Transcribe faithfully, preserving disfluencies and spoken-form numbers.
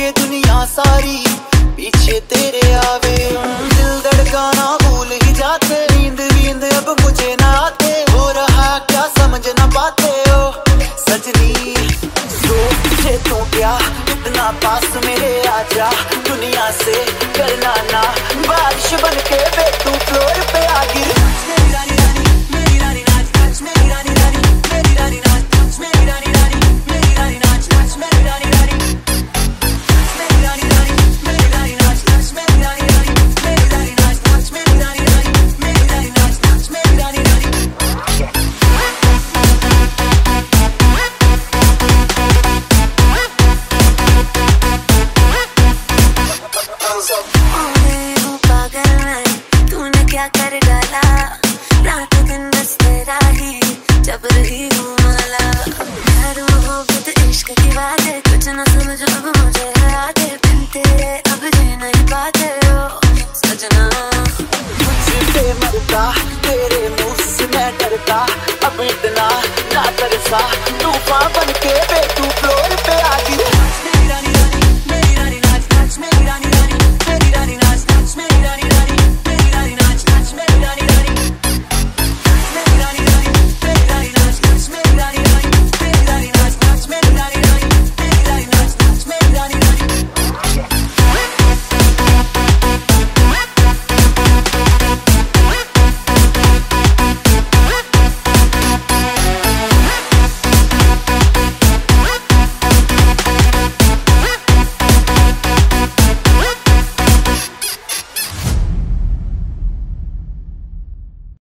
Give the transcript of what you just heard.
ये दुनिया सारी पीछे तेरे आवे। दिल धड़काना भूल ही जाते, नींद नींद अब मुझे ना आते, हो रहा क्या समझ ना पाते हो सजनी। सोचे तू क्या इतना पास मेरे आजा, दुनिया से करना ना बारिश बन के बे तू फ्लोर पे आ गिर। तूने क्या कर डाला, रात दिन बस तेरा ही जब रही हूँ माला। प्यार मोहब्बत इश्क की बात है, कुछ न समझ अब मुझे याद है, बिन तेरे अब जी नहीं पाते हो सजना। मुझसे मरता तेरे मुँह से मैं डरता, अब इतना ना तरसा।